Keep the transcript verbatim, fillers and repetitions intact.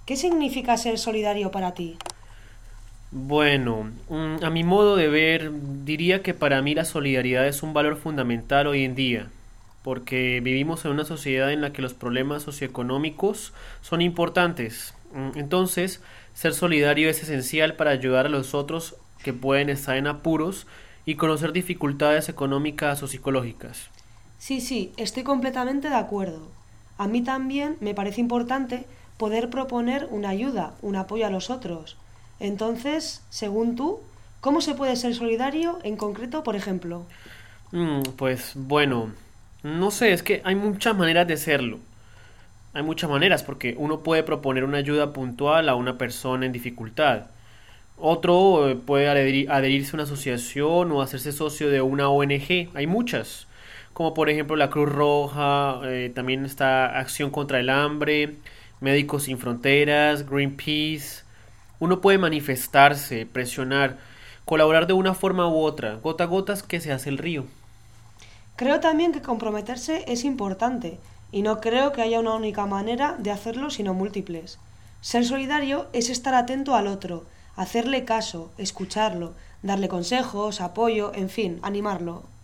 ¿Qué significa ser solidario para ti? Bueno, mm, a mi modo de ver, diría que para mí la solidaridad es un valor fundamental hoy en día, porque vivimos en una sociedad en la que los problemas socioeconómicos son importantes. Mm, Entonces, ser solidario es esencial para ayudar a los otros que pueden estar en apuros y conocer dificultades económicas o psicológicas. Sí, sí, estoy completamente de acuerdo. A mí también me parece importante poder proponer una ayuda, un apoyo a los otros. Entonces, según tú, ¿cómo se puede ser solidario en concreto, por ejemplo? Mm, pues bueno, no sé, es que hay muchas maneras de serlo. Hay muchas maneras porque uno puede proponer una ayuda puntual a una persona en dificultad. Otro eh, puede adherir- adherirse a una asociación o hacerse socio de una O N G. Hay muchas, como por ejemplo la Cruz Roja, eh, también está Acción contra el Hambre, Médicos Sin Fronteras, Greenpeace. Uno puede manifestarse, presionar, colaborar de una forma u otra. Gota a gotas que se hace el río. Creo también que comprometerse es importante y no creo que haya una única manera de hacerlo, sino múltiples. Ser solidario es estar atento al otro, hacerle caso, escucharlo, darle consejos, apoyo, en fin, animarlo.